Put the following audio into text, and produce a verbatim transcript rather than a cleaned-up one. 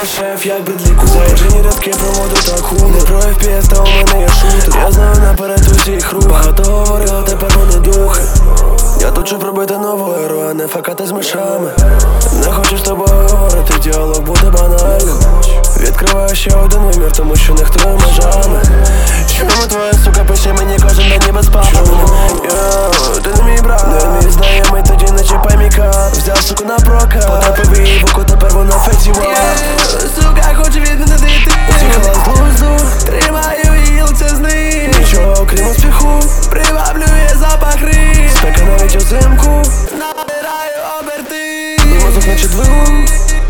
шеф, як Бредлі Купер. Заїжджені рядки про моду та хуй. Не про еф пі ес, та у мене є шутер. Я знаю наперед усіх рух. Багато говорили, тепер вони духи. Я тут щоб пробити нову еру, а не факати з мишами. Не хочу з тобою говорити, діалог буде банальним. Відкриваю ще один вимір, тому що нехтую межами. Чому твоя сука пише мені кожен день ніби спав? Йоу, ти не мій брат, не мій знайомий, тоді не чіпай мій кап. Взяв суку на прокат, потрапив її в око, тепер вона фестивал. Сука хоче від мене дійти. З'їхала з глузду, тримаю її лице з ним. Нічого окрім успіху, приваблює запах риб. Спека навіть узимку, набираю оберти. Мозок наче двигун,